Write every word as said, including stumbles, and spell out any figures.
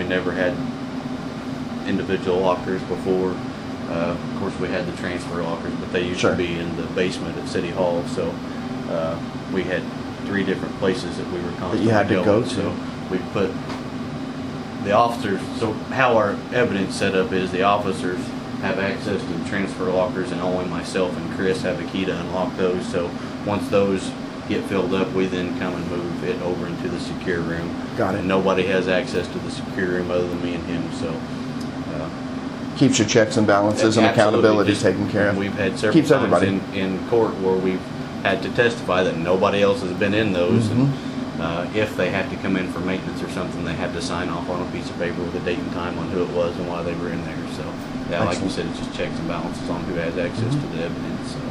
never had individual lockers before. Uh, of course, we had the transfer lockers, but they used Sure. to be in the basement at City Hall. So uh, we had three different places that we were constantly That you had to going. go to. So we put the officers. So how our evidence set up is the officers have access to the transfer lockers, and only myself and Chris have a key to unlock those. So once those get filled up, we then come and move it over into the secure room. Got it. And nobody has access to the secure room other than me and him. So. Uh, Keeps your checks and balances and Absolutely. accountability Just- taken care of. We've had several Keeps times everybody. in, in court where we've had to testify that nobody else has been in those, Mhm. and uh, if they have to come in for maintenance or something, they have to sign off on a piece of paper with a date and time on who it was and why they were in there. So, yeah, like you Excellent. said, it's just checks and balances on who has access Mhm. to the evidence. So.